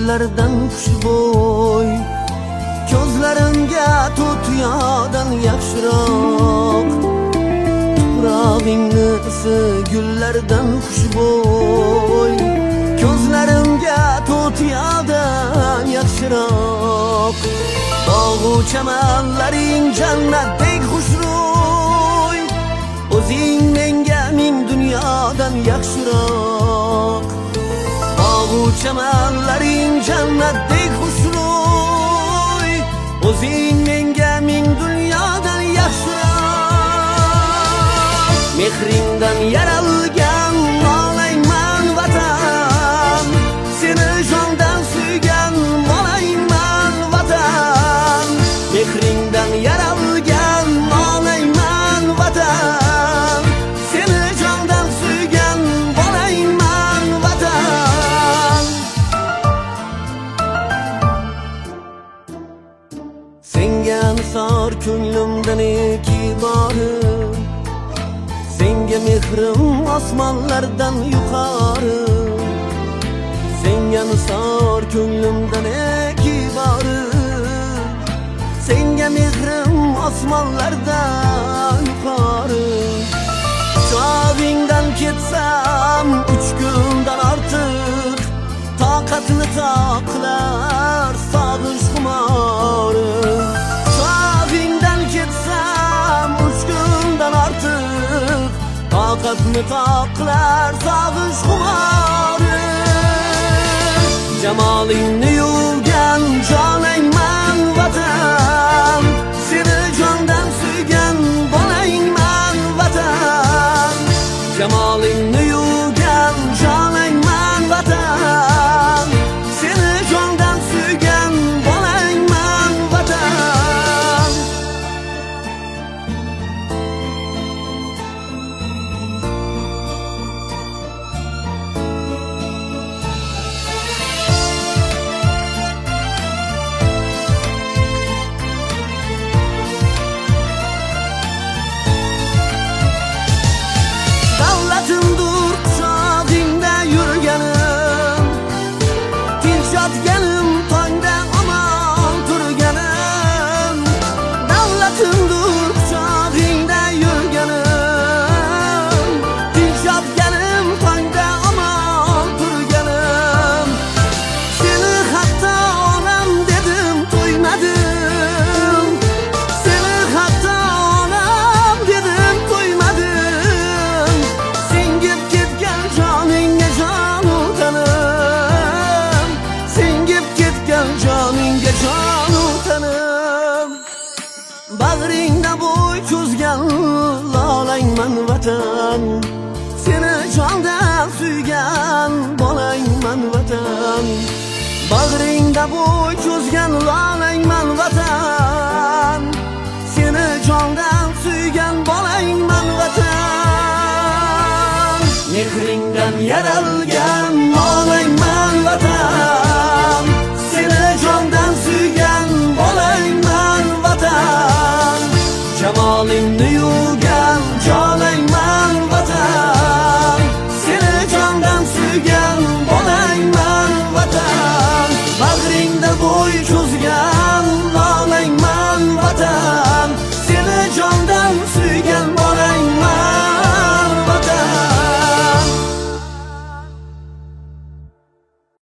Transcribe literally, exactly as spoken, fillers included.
gullardan xushbo'y, ko'zlarimga to'tiyodan yaxshiroq. Tuprog'ingni isi gullardan xushbo'y, ko'zlarimga to'tiyodan yaxshiroq. Bog'u chamanlaring jannatdek xushro'y, o'zing menga ming dunyodan yaxshiroq. Bog'u chamanlaring jannatdek xushro'y, o'zing menga ming dunyodan yaxshiroq. Mehringdan yaralgan molayman vatan, seni jondan suygan molayman vatan. Mehringdan yaralgan molayman vatan, seni jondan suygan molayman vatan. Senga nisor ko'nglimdan neki bori, senga mehrim osmonlardan yuqori. Senga nisor ko'nglimdan neki bori, senga mehrim osmonlardan yuqori. Quchog'ingdan ketsam uch kundan ortiq, toqatni toqlar sog'ish xumori. Quchog'ingdan ketsam uch kundan ortiq, toqatni toqlar sog'ish xumori. Jamolingni yuvgan jonangman vatan, seni jondan suygan bolayman vatan. Jamolingni yuvgan jonangman vatan, seni jondan suygan bolayman vatan. Davlatimdur quchog'ingda yurganim, tinch yotganim tongda omon turganim. Davlatimdur quchog'ingda yurganim, tinch yotganim tongda omon turganim. Seni hatto onam dedim to'ymadim, seni hatto onam dedim to'ymadim. Singib ketgan joningga jon utanim, singib ketgan joningga jon utanim. Bag'ringda bo'y cho'zgan lolangman vatan, seni jondan suygan bolayman vatan. Bag'ringda bo'y cho'zgan lolangman vatan, seni jondan suygan bolayman vatan. Mehringdan yaralgan molayman vatan, seni jondan suygan bolayman vatan. Jamolingni yuvgan jonangman vatan, seni jondan suygan bolayman vatan. Bag'ringda bo'y cho'zgan